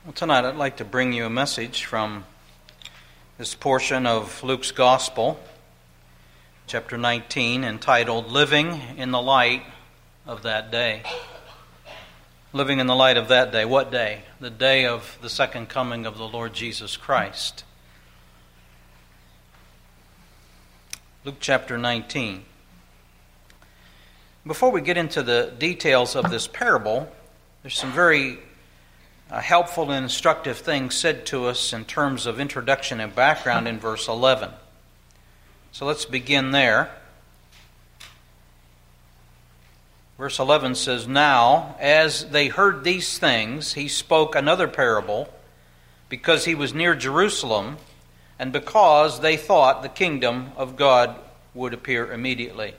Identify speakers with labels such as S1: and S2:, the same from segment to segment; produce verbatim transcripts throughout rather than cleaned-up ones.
S1: Well, tonight I'd like to bring you a message from this portion of Luke's Gospel, chapter nineteen, entitled Living in the Light of That Day. Living in the light of that day. What day? The day of the second coming of the Lord Jesus Christ. Luke chapter nineteen. Before we get into the details of this parable, there's some very uh, helpful and instructive things said to us in terms of introduction and background in verse eleven. So let's begin there. Verse eleven says, "Now, as they heard these things, he spoke another parable, because he was near Jerusalem, and because they thought the kingdom of God would appear immediately."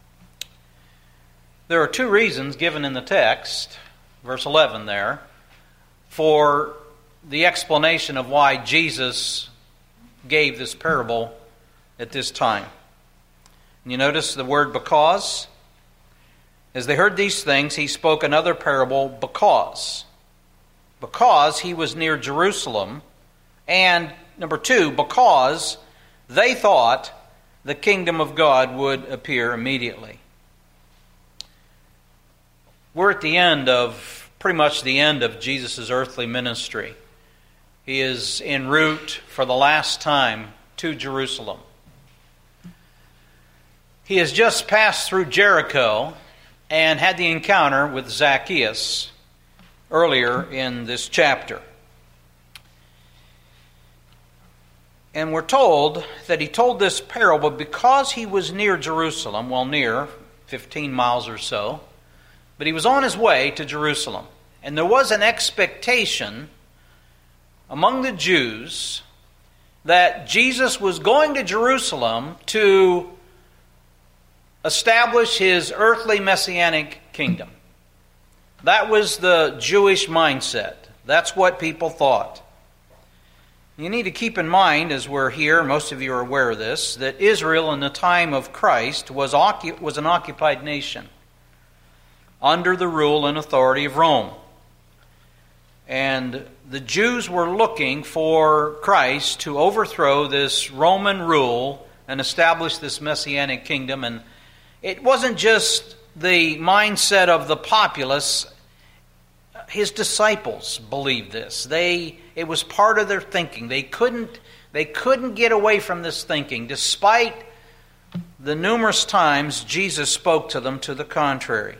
S1: There are two reasons given in the text, verse eleven there, for the explanation of why Jesus gave this parable at this time. And you notice the word because. As they heard these things, he spoke another parable because. Because he was near Jerusalem. And number two, because they thought the kingdom of God would appear immediately. We're at the end of, pretty much the end of Jesus' earthly ministry. He is en route for the last time to Jerusalem. He has just passed through Jericho and had the encounter with Zacchaeus earlier in this chapter. And we're told that he told this parable because he was near Jerusalem, well, near, fifteen miles or so, but he was on his way to Jerusalem. And there was an expectation among the Jews that Jesus was going to Jerusalem to establish his earthly messianic kingdom. That was the Jewish mindset. That's what people thought. You need to keep in mind, as we're here, most of you are aware of this, that Israel in the time of Christ was, occu- was an occupied nation under the rule and authority of Rome. And the Jews were looking for Christ to overthrow this Roman rule and establish this messianic kingdom. And it wasn't just the mindset of the populace. His disciples believed this. They it was part of their thinking. They couldn't they couldn't get away from this thinking, despite the numerous times Jesus spoke to them to the contrary.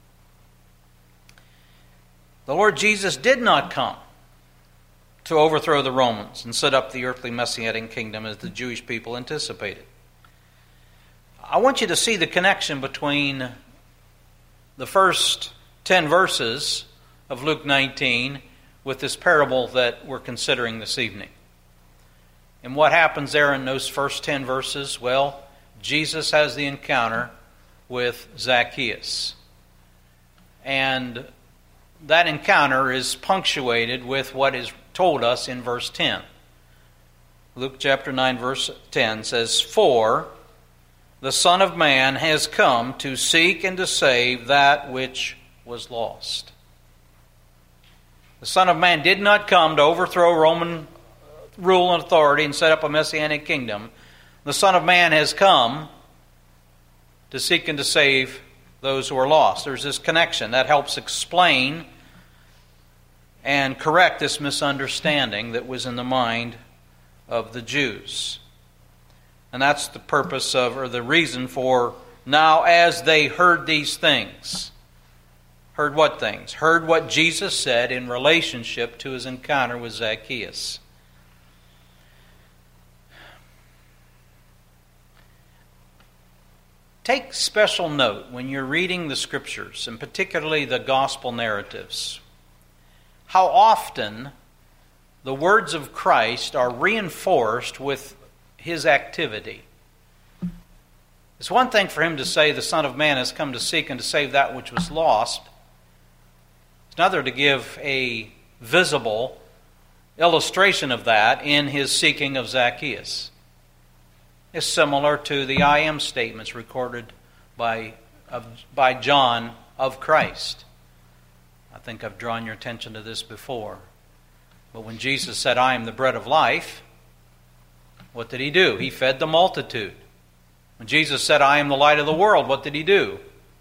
S1: The Lord Jesus did not come to overthrow the Romans and set up the earthly messianic kingdom as the Jewish people anticipated. I want you to see the connection between the first ten verses of Luke nineteen with this parable that we're considering this evening. And what happens there in those first ten verses? Well, Jesus has the encounter with Zacchaeus. And that encounter is punctuated with what is told us in verse ten. Luke chapter nine verse ten says, "For the Son of Man has come to seek and to save that which was lost." The Son of Man did not come to overthrow Roman rule and authority and set up a messianic kingdom. The Son of Man has come to seek and to save those who are lost. There's this connection that helps explain and correct this misunderstanding that was in the mind of the Jews. And that's the purpose of, or the reason for, now as they heard these things. Heard what things? Heard what Jesus said in relationship to his encounter with Zacchaeus. Take special note when you're reading the Scriptures, and particularly the gospel narratives, how often the words of Christ are reinforced with his activity. It's one thing for him to say the Son of Man has come to seek and to save that which was lost. It's another to give a visible illustration of that in his seeking of Zacchaeus. Is similar to the I am statements recorded by, of, by John of Christ. I think I've drawn your attention to this before. But when Jesus said, I am the bread of life, what did he do? He fed the multitude. When Jesus said, I am the light of the world, what did he do?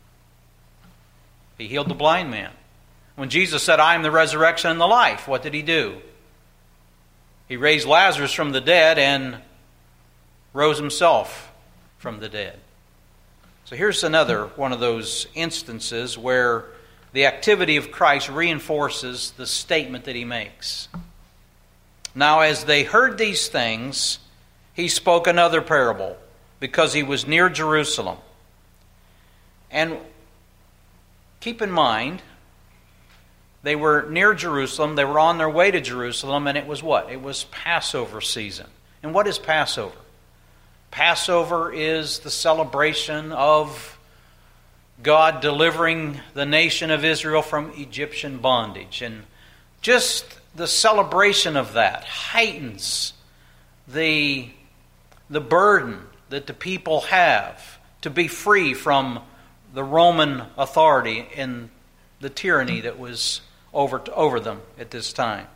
S1: He healed the blind man. When Jesus said, I am the resurrection and the life, what did he do? He raised Lazarus from the dead and rose himself from the dead. So here's another one of those instances where the activity of Christ reinforces the statement that he makes. Now, as they heard these things, he spoke another parable, because he was near Jerusalem. And keep in mind, they were near Jerusalem, they were on their way to Jerusalem, and it was what? It was Passover season. And what is Passover? Passover is the celebration of God delivering the nation of Israel from Egyptian bondage. And just the celebration of that heightens the, the burden that the people have to be free from the Roman authority and the tyranny that was over, over them at this time.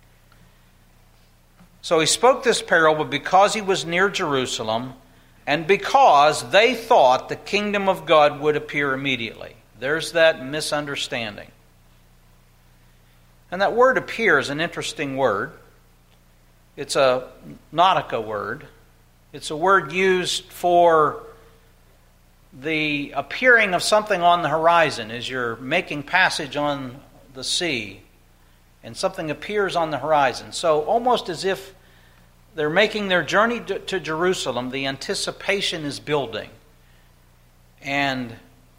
S1: So he spoke this parable because he was near Jerusalem and because they thought the kingdom of God would appear immediately. There's that misunderstanding. And that word appear is an interesting word. It's a nautica word. It's a word used for the appearing of something on the horizon as you're making passage on the sea and something appears on the horizon. So almost as if they're making their journey to, to Jerusalem, the anticipation is building. And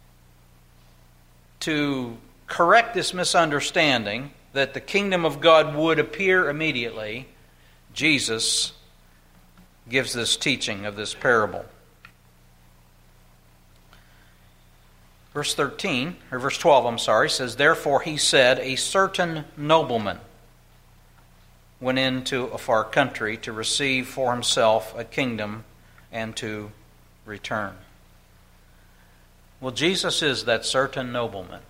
S1: to correct this misunderstanding that the kingdom of God would appear immediately, Jesus gives this teaching of this parable. Verse thirteen, or verse twelve, I'm sorry, says, Therefore he said, a certain nobleman went into a far country to receive for himself a kingdom and to return. Well, Jesus is that certain nobleman.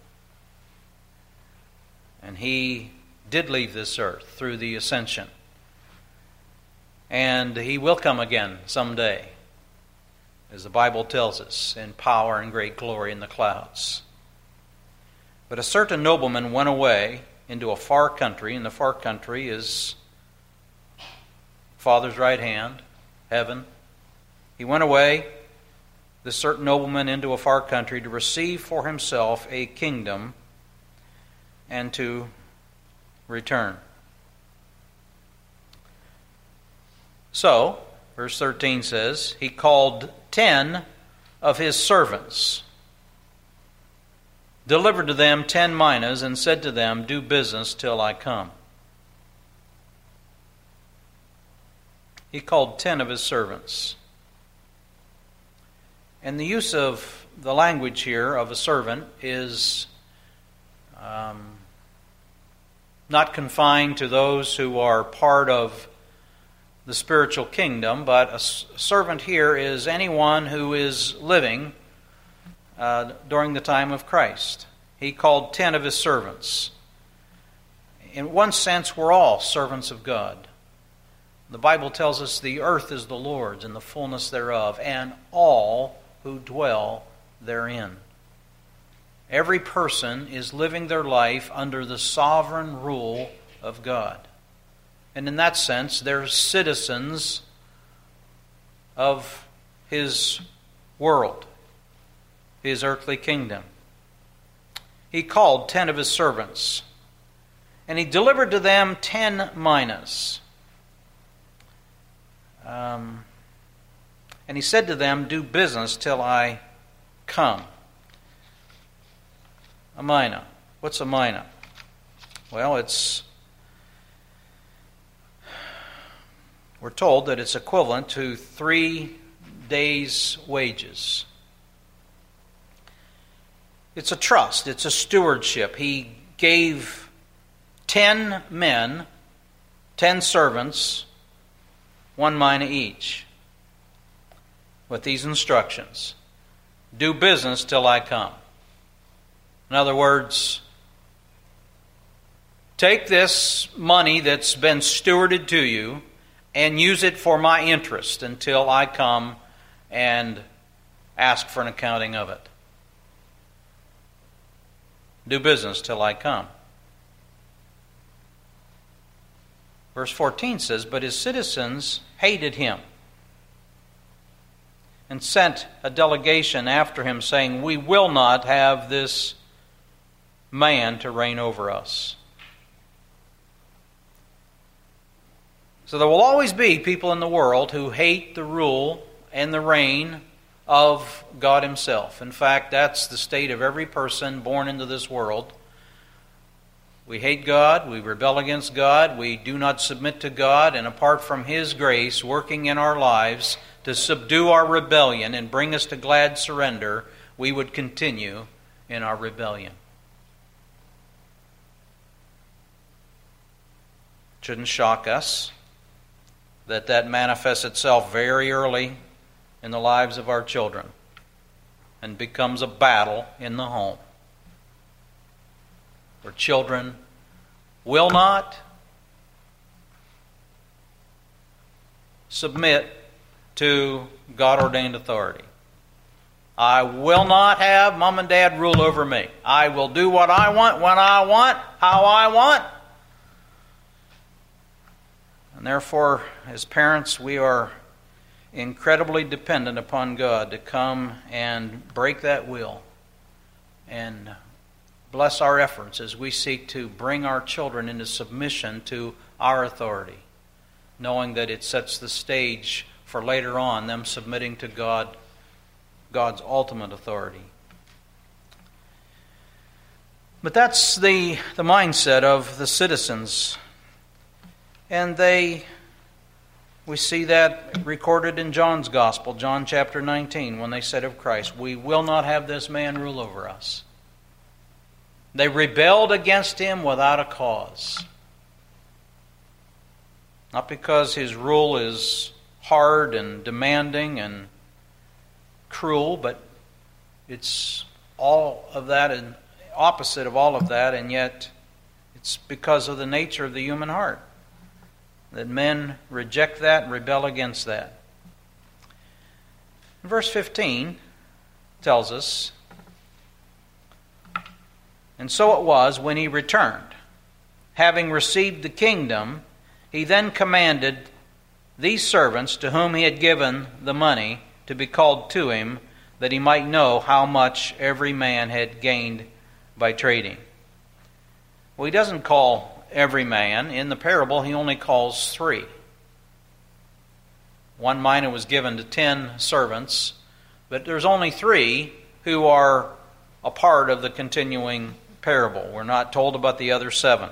S1: And he did leave this earth through the ascension. And he will come again someday, as the Bible tells us, in power and great glory in the clouds. But a certain nobleman went away into a far country, and the far country is Father's right hand, heaven. He went away, this certain nobleman, into a far country to receive for himself a kingdom and to return. So, verse thirteen says, he called ten of his servants, delivered to them ten minas, and said to them, Do business till I come. He called ten of his servants. And the use of the language here of a servant is um, not confined to those who are part of the spiritual kingdom, but a servant here is anyone who is living uh, during the time of Christ. He called ten of his servants. In one sense, we're all servants of God. The Bible tells us the earth is the Lord's and the fullness thereof, and all who dwell therein. Every person is living their life under the sovereign rule of God. And in that sense, they're citizens of His world, His earthly kingdom. He called ten of His servants, and He delivered to them ten minas. Um, and He said to them, Do business till I come. A mina. What's a mina? Well, it's... We're told that it's equivalent to three days' wages. It's a trust. It's a stewardship. He gave ten men, ten servants, one mina each, with these instructions. Do business till I come. In other words, take this money that's been stewarded to you and use it for my interest until I come and ask for an accounting of it. Do business till I come. Verse fourteen says, but his citizens hated him and sent a delegation after him, saying, we will not have this man to reign over us. So there will always be people in the world who hate the rule and the reign of God Himself. In fact, that's the state of every person born into this world. We hate God, we rebel against God, we do not submit to God, and apart from His grace working in our lives to subdue our rebellion and bring us to glad surrender, we would continue in our rebellion. It shouldn't shock us that that manifests itself very early in the lives of our children and becomes a battle in the home, where children will not submit to God-ordained authority. I will not have mom and dad rule over me. I will do what I want, when I want, how I want. And therefore, as parents, we are incredibly dependent upon God to come and break that will and bless our efforts as we seek to bring our children into submission to our authority, knowing that it sets the stage for later on them submitting to God, God's ultimate authority. But that's the, the mindset of the citizens. And they, we see that recorded in John's Gospel, John chapter nineteen, when they said of Christ, we will not have this man rule over us. They rebelled against Him without a cause. Not because His rule is hard and demanding and cruel, but it's all of that and opposite of all of that, and yet it's because of the nature of the human heart that men reject that and rebel against that. Verse fifteen tells us, and so it was when he returned, having received the kingdom, he then commanded these servants to whom he had given the money to be called to him, that he might know how much every man had gained by trading. Well, he doesn't call every man. In the parable, he only calls three. One mina was given to ten servants, but there's only three who are a part of the continuing parable. We're not told about the other seven.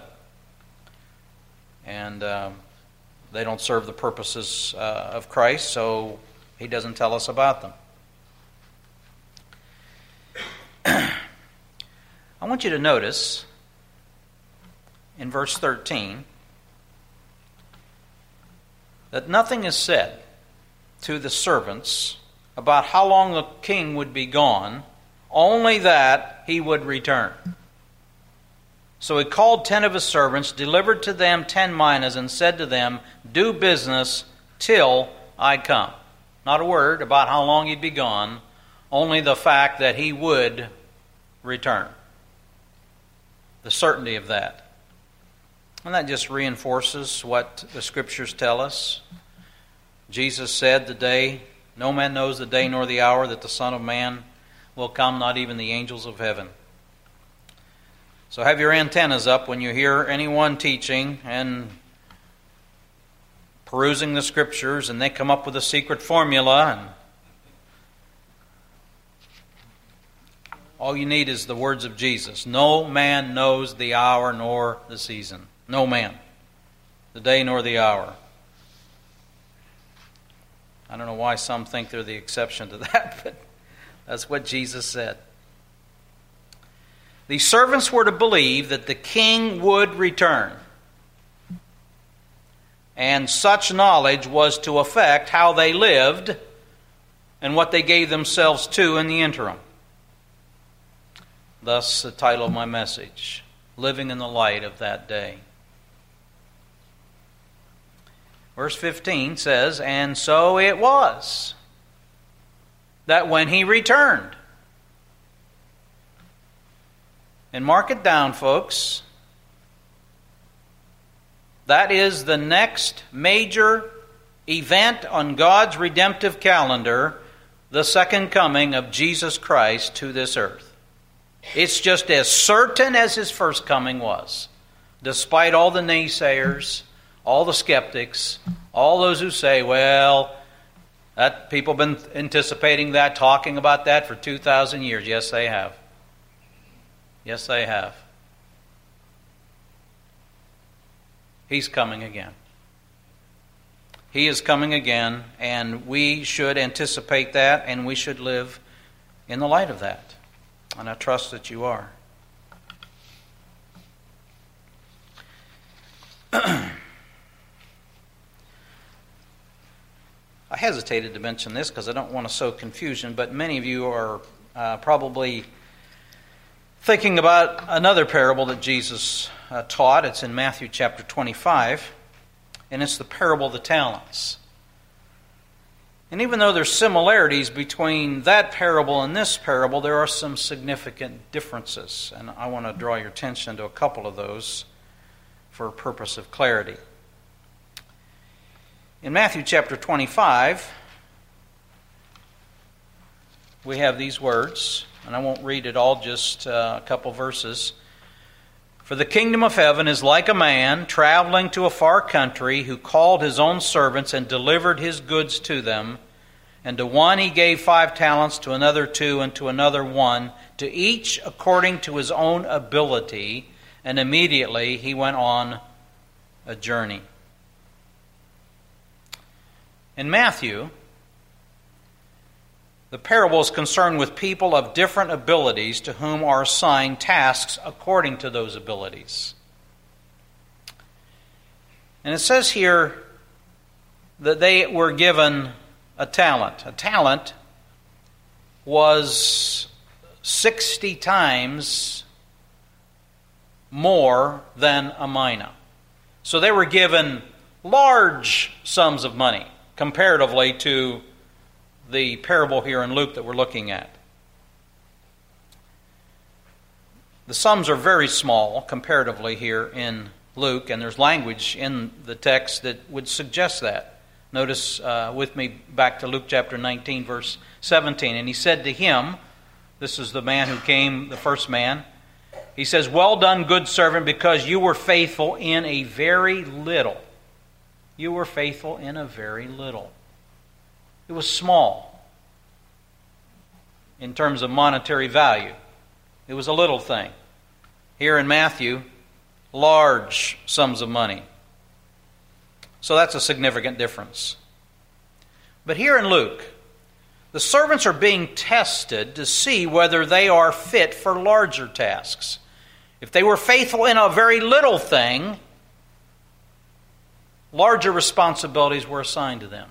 S1: And um, they don't serve the purposes uh, of Christ, so he doesn't tell us about them. I want you to notice in verse thirteen that nothing is said to the servants about how long the king would be gone, only that he would return. So he called ten of his servants, delivered to them ten minas, and said to them, do business till I come. Not a word about how long he'd be gone, only the fact that he would return. The certainty of that. And that just reinforces what the Scriptures tell us. Jesus said, the day, no man knows the day nor the hour that the Son of Man will come, not even the angels of heaven. So have your antennas up when you hear anyone teaching and perusing the Scriptures, and they come up with a secret formula, and all you need is the words of Jesus. No man knows the hour nor the season. No man. The day nor the hour. I don't know why some think they're the exception to that, but that's what Jesus said. The servants were to believe that the king would return. And such knowledge was to affect how they lived and what they gave themselves to in the interim. Thus the title of my message, living in the light of that day. Verse fifteen says, "And so it was that when he returned," and mark it down, folks, that is the next major event on God's redemptive calendar, the second coming of Jesus Christ to this earth. It's just as certain as his first coming was, despite all the naysayers, all the skeptics, all those who say, well, that people have been anticipating that, talking about that for two thousand years. Yes, they have. Yes, they have. He's coming again. He is coming again, and we should anticipate that, and we should live in the light of that. And I trust that you are. I hesitated to mention this because I don't want to sow confusion, but many of you are uh, probably thinking about another parable that Jesus uh, taught. It's in Matthew chapter twenty-five, and it's the parable of the talents. And even though there's similarities between that parable and this parable, there are some significant differences. And I want to draw your attention to a couple of those for a purpose of clarity. In Matthew chapter twenty-five, we have these words, and I won't read it all, just uh, a couple verses. "For the kingdom of heaven is like a man traveling to a far country, who called his own servants and delivered his goods to them. And to one he gave five talents, to another two, and to another one, to each according to his own ability. And immediately he went on a journey." In Matthew, the parable is concerned with people of different abilities to whom are assigned tasks according to those abilities. And it says here that they were given a talent. A talent was sixty times more than a mina. So they were given large sums of money comparatively to the parable here in Luke that we're looking at. The sums are very small comparatively here in Luke, and there's language in the text that would suggest that. Notice uh, with me back to Luke chapter nineteen, verse seventeen. "And he said to him," this is the man who came, the first man, he says, "Well done, good servant, because you were faithful in a very little." You were faithful in a very little. It was small in terms of monetary value. It was a little thing. Here in Matthew, large sums of money. So that's a significant difference. But here in Luke, the servants are being tested to see whether they are fit for larger tasks. If they were faithful in a very little thing, larger responsibilities were assigned to them.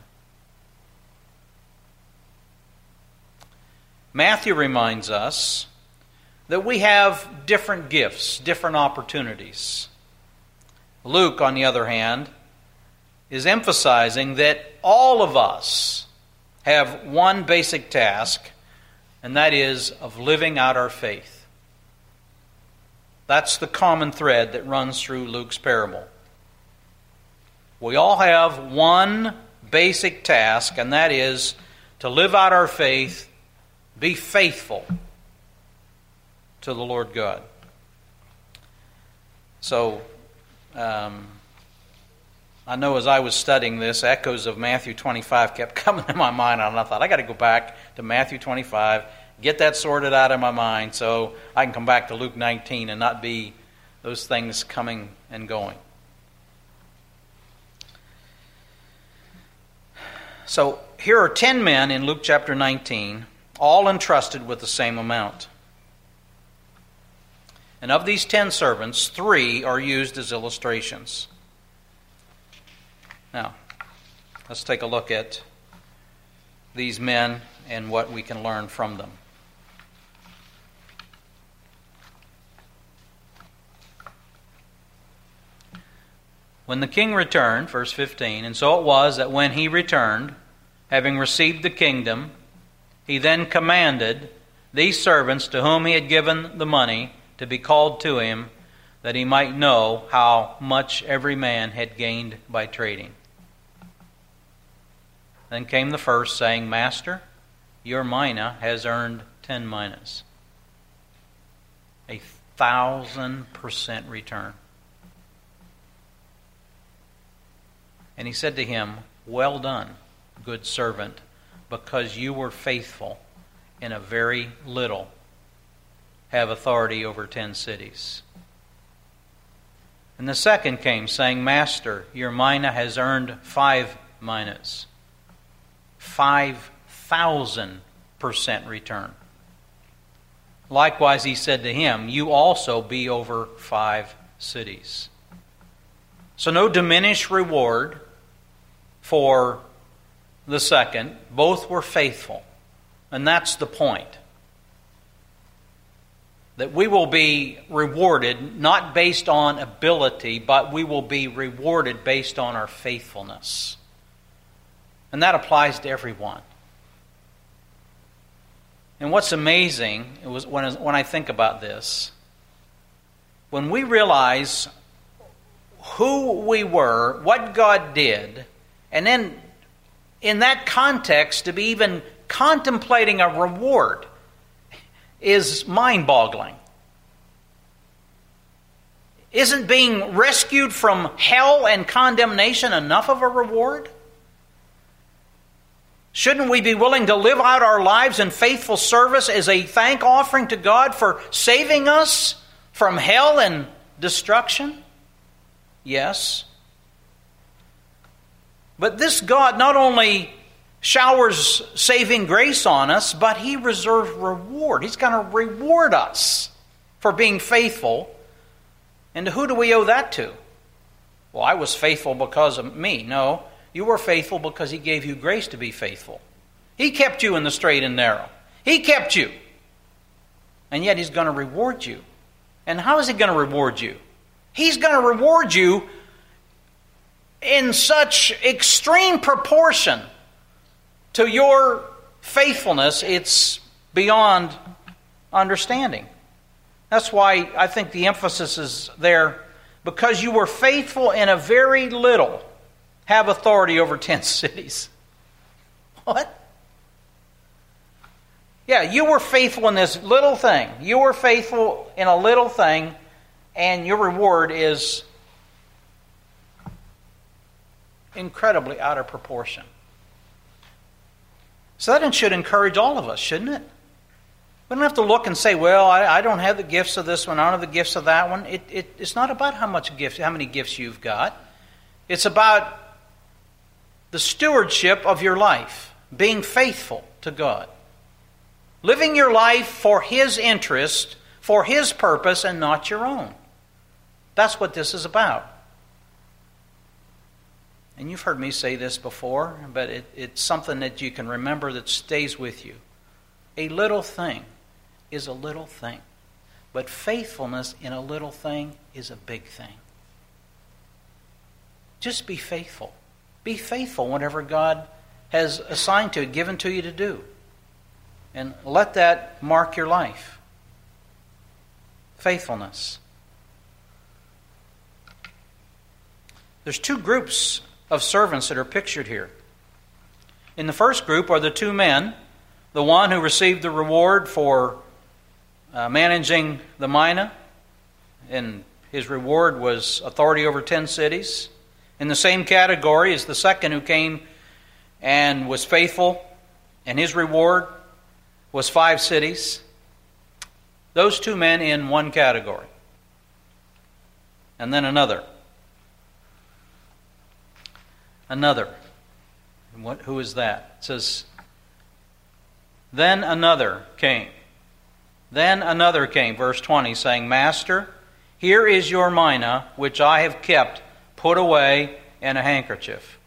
S1: Matthew reminds us that we have different gifts, different opportunities. Luke, on the other hand, is emphasizing that all of us have one basic task, and that is of living out our faith. That's the common thread that runs through Luke's parable. We all have one basic task, and that is to live out our faith, be faithful to the Lord God. So, um, I know as I was studying this, echoes of Matthew twenty-five kept coming to my mind, and I thought, I got to go back to Matthew twenty-five, get that sorted out of my mind so I can come back to Luke nineteen and not be those things coming and going. So here are ten men in Luke chapter nineteen, all entrusted with the same amount. And of these ten servants, three are used as illustrations. Now, let's take a look at these men and what we can learn from them. When the king returned, verse fifteen, and so it was that when he returned, having received the kingdom, he then commanded these servants to whom he had given the money to be called to him, that he might know how much every man had gained by trading. Then came the first, saying, Master, your mina has earned ten minas. A thousand percent return. And he said to him, Well done, good servant, because you were faithful in a very little, have authority over ten cities. And the second came, saying, Master, your mina has earned five minas. Five thousand percent return. Likewise, he said to him, You also be over five cities. So no diminished reward for the second. Both were faithful. And that's the point. That we will be rewarded not based on ability, but we will be rewarded based on our faithfulness. And that applies to everyone. And what's amazing it was when, when I think about this, when we realize who we were, what God did, and then in that context to be even contemplating a reward is mind-boggling. Isn't being rescued from hell and condemnation enough of a reward? Shouldn't we be willing to live out our lives in faithful service as a thank offering to God for saving us from hell and destruction? Yes. But this God not only showers saving grace on us, but He reserves reward. He's going to reward us for being faithful. And who do we owe that to? Well, I was faithful because of me. No, you were faithful because He gave you grace to be faithful. He kept you in the straight and narrow. He kept you. And yet He's going to reward you. And how is He going to reward you? He's going to reward you in such extreme proportion to your faithfulness, it's beyond understanding. That's why I think the emphasis is there. Because you were faithful in a very little, have authority over ten cities. What? Yeah, you were faithful in this little thing. You were faithful in a little thing, and your reward is incredibly out of proportion. So that should encourage all of us, shouldn't it? We don't have to look and say, well, I, I don't have the gifts of this one, I don't have the gifts of that one. It, it, it's not about how much gifts, how many gifts you've got. It's about the stewardship of your life, being faithful to God. Living your life for His interest, for His purpose, and not your own. That's what this is about. And you've heard me say this before, but it, it's something that you can remember that stays with you. A little thing is a little thing. But faithfulness in a little thing is a big thing. Just be faithful. Be faithful whatever God has assigned to, given to you to do. And let that mark your life. Faithfulness. There's two groups of servants that are pictured here. In the first group are the two men, the one who received the reward for uh, managing the mina, and his reward was authority over ten cities. In the same category is the second who came and was faithful, and his reward was five cities. Those two men in one category. And then another. Another. And what, who is that? It says, then another came. Then another came, verse twenty, saying, Master, here is your mina, which I have kept, put away in a handkerchief.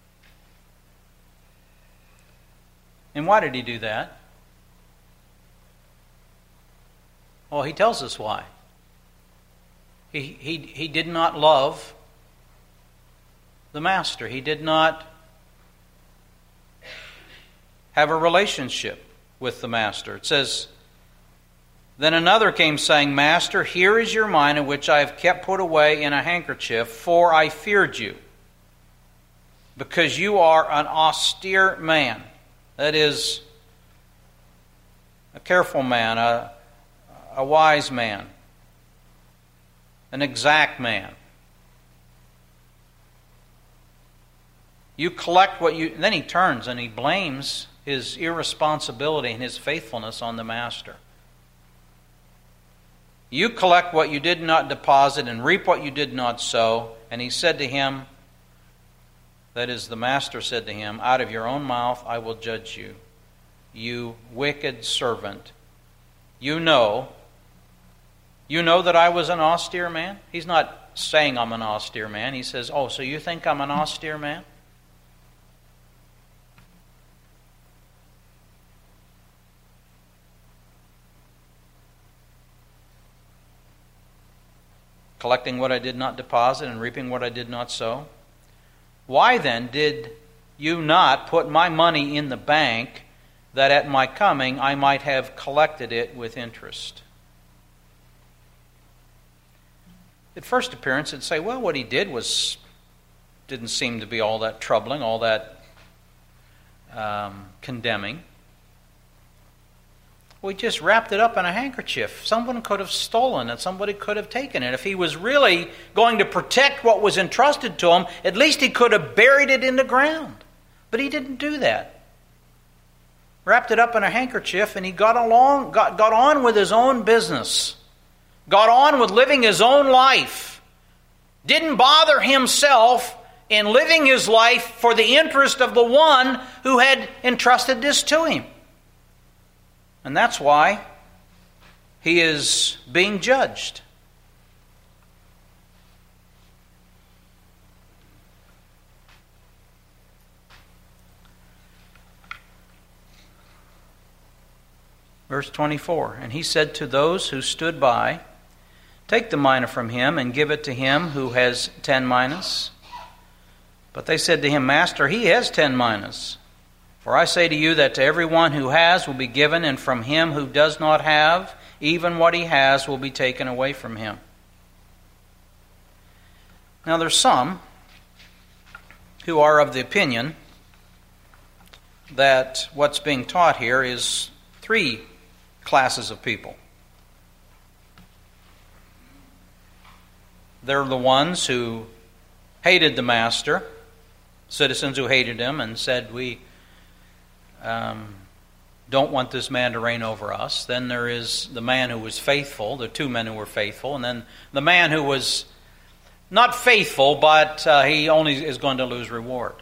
S1: And why did he do that? Well, he tells us why. He, he, he did not love the master. He did not have a relationship with the master. It says, then another came saying, Master, here is your mina which I have kept put away in a handkerchief, for I feared you, because you are an austere man. That is, a careful man, a, a wise man, an exact man. You collect what you... Then he turns and he blames his irresponsibility and his faithfulness on the master. You collect what you did not deposit and reap what you did not sow. And he said to him, that is, the master said to him, out of your own mouth I will judge you, you wicked servant. You know, you know that I was an austere man? He's not saying I'm an austere man. He says, oh, so you think I'm an austere man? Collecting what I did not deposit and reaping what I did not sow? Why then did you not put my money in the bank, that at my coming I might have collected it with interest? At first appearance, it'd say, well, what he did was didn't seem to be all that troubling, all that um, condemning. We just wrapped it up in a handkerchief. Someone could have stolen it. Somebody could have taken it. If he was really going to protect what was entrusted to him, at least he could have buried it in the ground. But he didn't do that. Wrapped it up in a handkerchief, and he got along, got, got on with his own business. Got on with living his own life. Didn't bother himself in living his life for the interest of the one who had entrusted this to him. And that's why he is being judged. Verse twenty-four, and he said to those who stood by, take the mina from him and give it to him who has ten minas. But they said to him, Master, he has ten minas. For I say to you that to everyone who has will be given, and from him who does not have, even what he has will be taken away from him. Now there's some who are of the opinion that what's being taught here is three classes of people. They're the ones who hated the master, citizens who hated him and said, we Um, don't want this man to reign over us. Then there is the man who was faithful, the two men who were faithful, and then the man who was not faithful, but uh, he only is going to lose reward.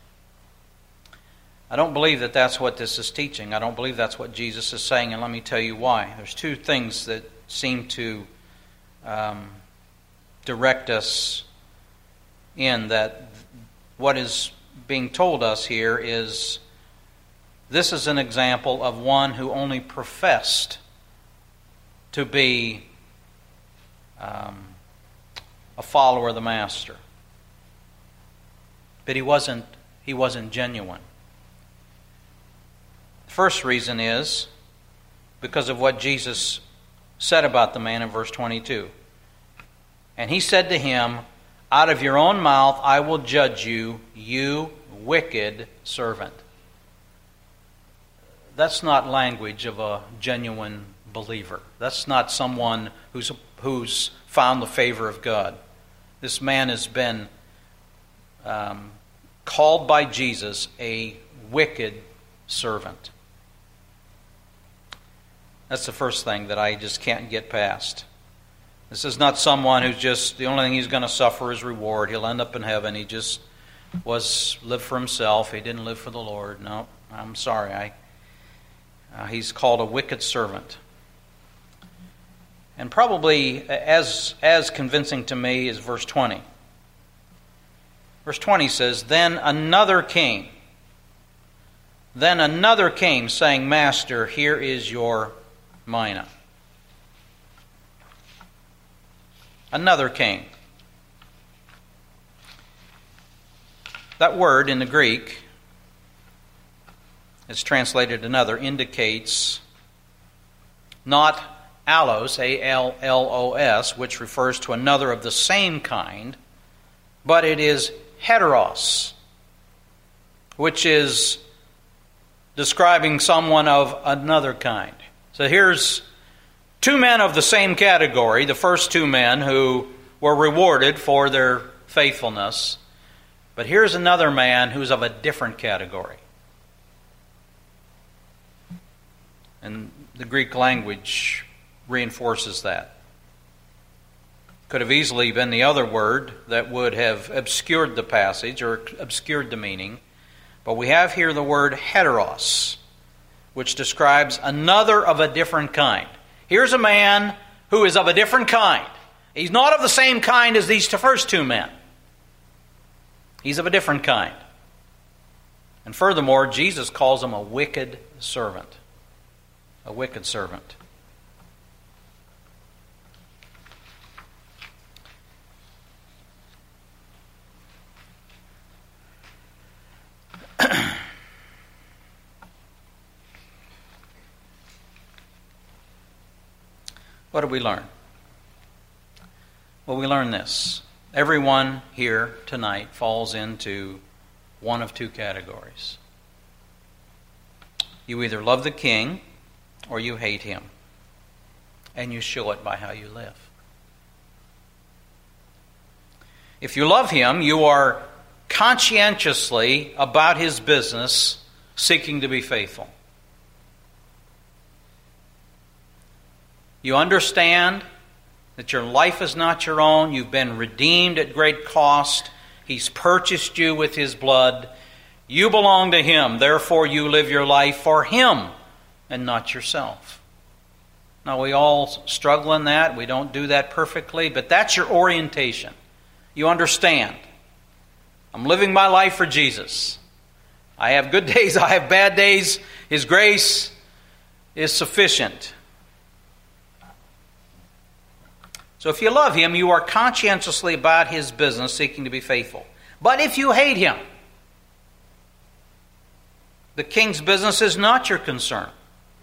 S1: I don't believe that that's what this is teaching. I don't believe that's what Jesus is saying, and let me tell you why. There's two things that seem to um, direct us in that what is being told us here is this is an example of one who only professed to be um, a follower of the master, but he wasn't. He wasn't genuine. The first reason is because of what Jesus said about the man in verse twenty-two. And he said to him, out of your own mouth I will judge you, you wicked servant. That's not language of a genuine believer. That's not someone who's who's found the favor of God. This man has been um, called by Jesus a wicked servant. That's the first thing that I just can't get past. This is not someone who's just, the only thing he's going to suffer is reward. He'll end up in heaven. He just was lived for himself. He didn't live for the Lord. No, I'm sorry. I Uh, he's called a wicked servant. And probably as, as convincing to me is verse twenty. Verse twenty says, Then another came. Then another came, saying, Master, here is your mina. Another came. That word in the Greek, it's translated another, indicates not allos, A L L O S, which refers to another of the same kind, but it is heteros, which is describing someone of another kind. So here's two men of the same category, the first two men who were rewarded for their faithfulness. But here's another man who's of a different category. And the Greek language reinforces that. Could have easily been the other word that would have obscured the passage or obscured the meaning. But we have here the word heteros, which describes another of a different kind. Here's a man who is of a different kind. He's not of the same kind as these first two men. He's of a different kind. And furthermore, Jesus calls him a wicked servant. A wicked servant. What did we learn? Well, we learned this. Everyone here tonight falls into one of two categories. You either love the King or you hate him. And you show it by how you live. If you love him, you are conscientiously about his business, seeking to be faithful. You understand that your life is not your own. You've been redeemed at great cost. He's purchased you with his blood. You belong to him. Therefore, you live your life for him and not yourself. Now, we all struggle in that. We don't do that perfectly, but that's your orientation. You understand. I'm living my life for Jesus. I have good days. I have bad days. His grace is sufficient. So if you love him, you are conscientiously about his business, seeking to be faithful. But if you hate him, the king's business is not your concern.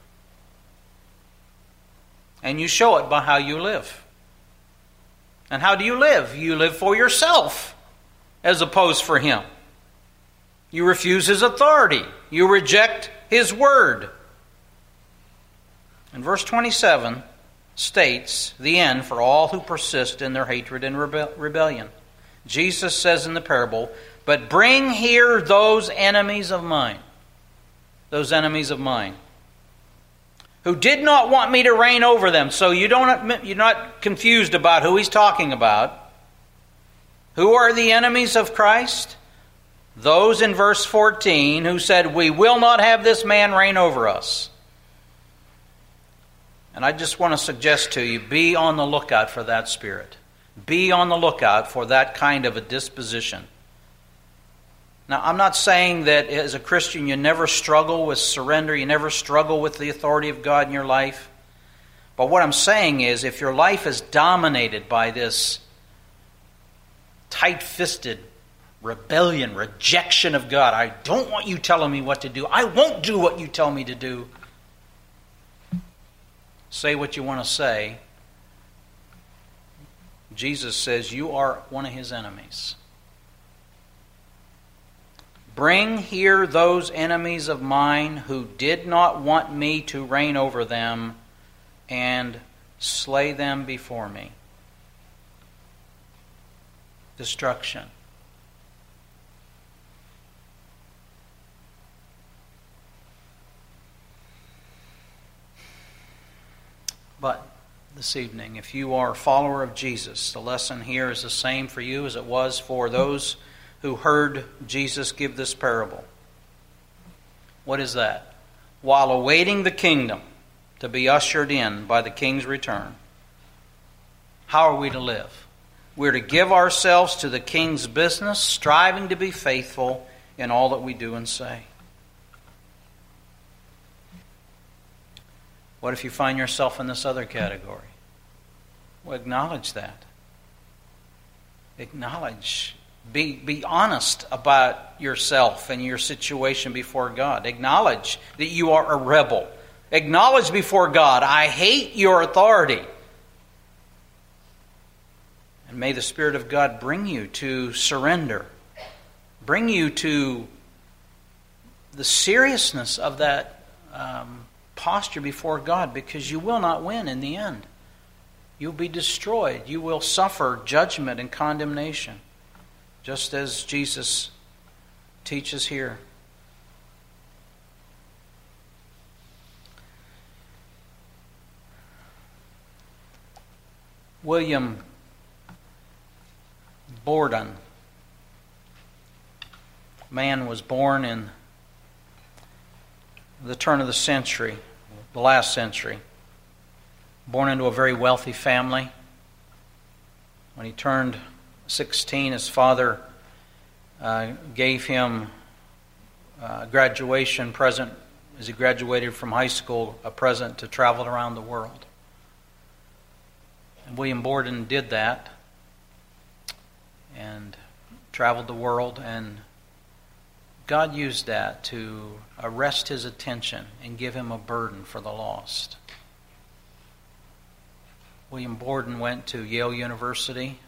S1: And you show it by how you live. And how do you live? You live for yourself as opposed for him. You refuse his authority. You reject his word. In verse twenty-seven states the end for all who persist in their hatred and rebe- rebellion. Jesus says in the parable, "But bring here those enemies of mine, those enemies of mine, who did not want me to reign over them." So you don't, you're not confused about who he's talking about. Who are the enemies of Christ? Those in verse fourteen who said, "We will not have this man reign over us." And I just want to suggest to you, be on the lookout for that spirit. Be on the lookout for that kind of a disposition. Now, I'm not saying that as a Christian you never struggle with surrender, you never struggle with the authority of God in your life. But what I'm saying is, if your life is dominated by this tight-fisted rebellion, rejection of God, I don't want you telling me what to do, I won't do what you tell me to do. Say what you want to say. Jesus says you are one of his enemies. Bring here those enemies of mine who did not want me to reign over them, and slay them before me. Destruction. But this evening, if you are a follower of Jesus, the lesson here is the same for you as it was for those who heard Jesus give this parable. What is that? While awaiting the kingdom to be ushered in by the king's return, how are we to live? We're to give ourselves to the king's business, striving to be faithful in all that we do and say. What if you find yourself in this other category? Well, acknowledge that. Acknowledge Be, be honest about yourself and your situation before God. Acknowledge that you are a rebel. Acknowledge before God, I hate your authority. And may the Spirit of God bring you to surrender. Bring you to the seriousness of that um, posture before God, because you will not win in the end. You'll be destroyed. You will suffer judgment and condemnation, just as Jesus teaches here. William Borden, man was born in the turn of the century, the last century, born into a very wealthy family. When he turned sixteen, his father uh, gave him a graduation present as he graduated from high school, a present to travel around the world. And William Borden did that and traveled the world, and God used that to arrest his attention and give him a burden for the lost. William Borden went to Yale University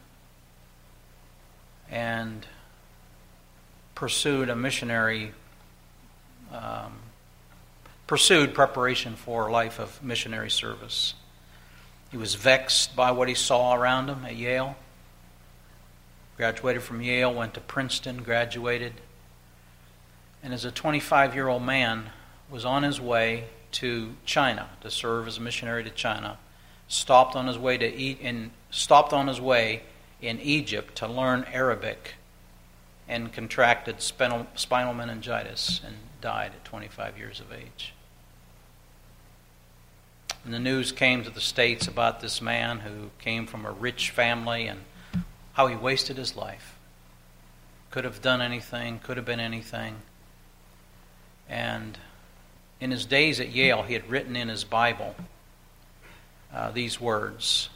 S1: and pursued a missionary, um, pursued preparation for a life of missionary service. He was vexed by what he saw around him at Yale. Graduated from Yale, went to Princeton, graduated, and as a twenty-five-year-old man was on his way to China to serve as a missionary to China. Stopped on his way to eat in stopped on his way in Egypt to learn Arabic, and contracted spinal, spinal meningitis and died at twenty-five years of age. And the news came to the States about this man who came from a rich family and how he wasted his life. Could have done anything, could have been anything. And in his days at Yale, he had written in his Bible uh, these words: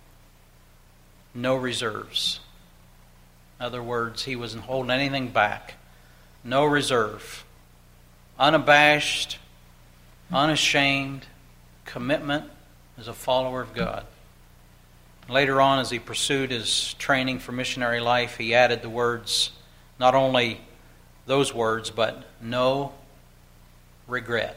S1: no reserves. In other words, he wasn't holding anything back. No reserve. Unabashed, unashamed, commitment as a follower of God. Later on, as he pursued his training for missionary life, he added the words, not only those words, but no regret.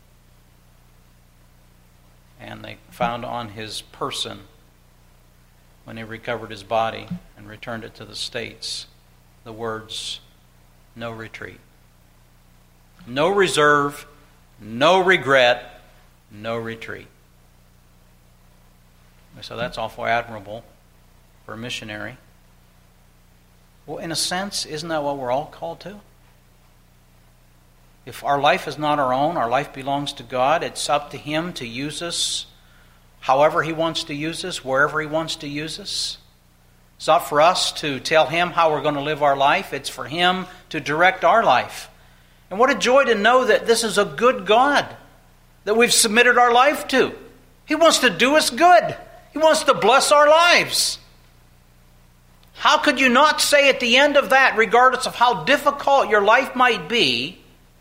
S1: And they found on his person, when he recovered his body and returned it to the States, the words, no retreat. No reserve, no regret, no retreat. So that's awful admirable for a missionary. Well, in a sense, isn't that what we're all called to? If our life is not our own, our life belongs to God. It's up to Him to use us however He wants to use us, wherever He wants to use us. It's not for us to tell Him how we're going to live our life. It's for Him to direct our life. And what a joy to know that this is a good God that we've submitted our life to. He wants to do us good. He wants to bless our lives. How could you not say at the end of that, regardless of how difficult your life might be,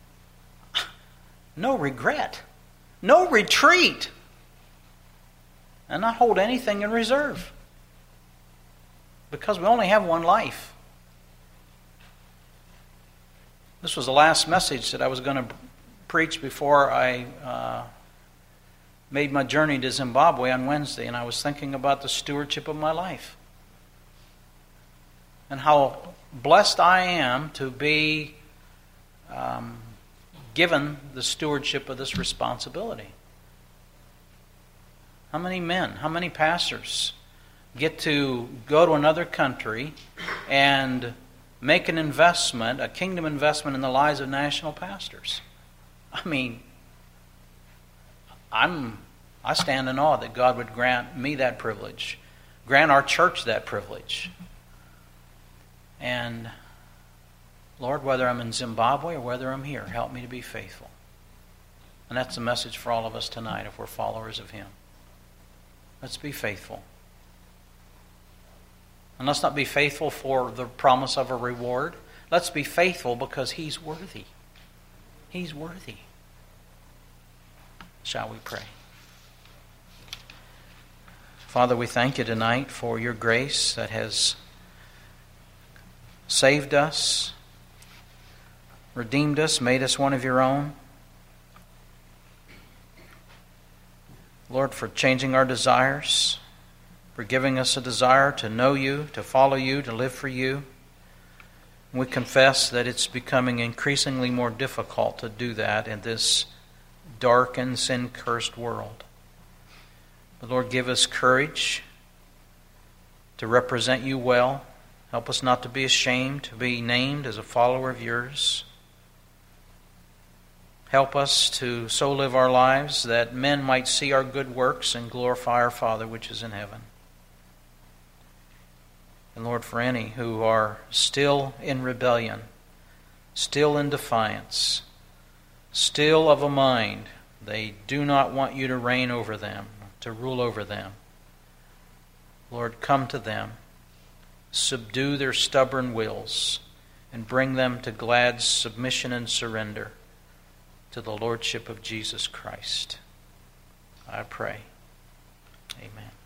S1: no regret, no retreat, and not hold anything in reserve? Because we only have one life. This was the last message that I was going to preach before I uh, made my journey to Zimbabwe on Wednesday, and I was thinking about the stewardship of my life and how blessed I am to be um, given the stewardship of this responsibility. How many men, how many pastors get to go to another country and make an investment, a kingdom investment in the lives of national pastors? I mean, I'm, I stand in awe that God would grant me that privilege, grant our church that privilege. And Lord, whether I'm in Zimbabwe or whether I'm here, help me to be faithful. And that's the message for all of us tonight if we're followers of Him. Let's be faithful. And let's not be faithful for the promise of a reward. Let's be faithful because He's worthy. He's worthy. Shall we pray? Father, we thank You tonight for Your grace that has saved us, redeemed us, made us one of Your own. Lord, for changing our desires, for giving us a desire to know You, to follow You, to live for You. We confess that it's becoming increasingly more difficult to do that in this dark and sin-cursed world. But Lord, give us courage to represent You well. Help us not to be ashamed to be named as a follower of Yours. Help us to so live our lives that men might see our good works and glorify our Father which is in heaven. And Lord, for any who are still in rebellion, still in defiance, still of a mind, they do not want You to reign over them, to rule over them. Lord, come to them, subdue their stubborn wills, and bring them to glad submission and surrender to the Lordship of Jesus Christ. I pray. Amen.